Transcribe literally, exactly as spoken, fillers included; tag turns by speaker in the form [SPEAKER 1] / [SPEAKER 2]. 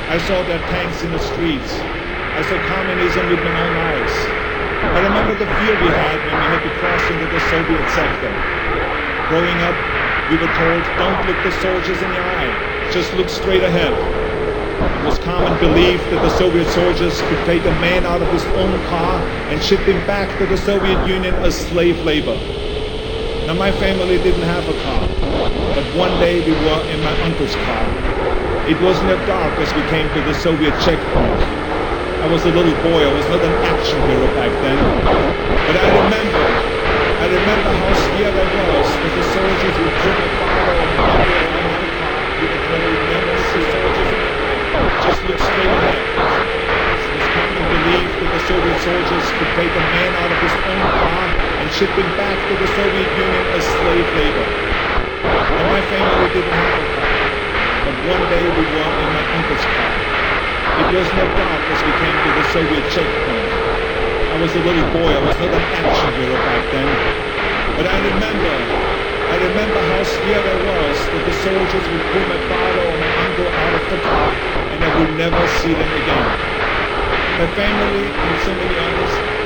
[SPEAKER 1] I saw their tanks in the streets. I saw communism with my own eyes. I remember the fear we had when we had to cross into the Soviet sector. Growing up, we were told, don't look the soldiers in the eye, just look straight ahead. It was common belief that the Soviet soldiers could take a man out of his own car and ship him back to the Soviet Union as slave labor. Now my family didn't have a car, but one day we were in my uncle's car. It was in the dark as we came to the Soviet checkpoint. I was a little boy, I was not an action hero back then. But I remember, I remember how scared I was that the soldiers would put my father and my mother in my car with a code, never see soldiers in the eye, just look straight ahead. It was common belief that the Soviet soldiers could take a man out of his own car and ship him back to the Soviet Union as slave labor. And my family didn't have a car, but one day we were in my uncle's car. It was not dark as we came to the Soviet checkpoint. I was a little boy, I was not an action hero back then. But I remember, I remember how scared I was that the soldiers would pull my father or my uncle out of the car and I would never see them again. My family and so many others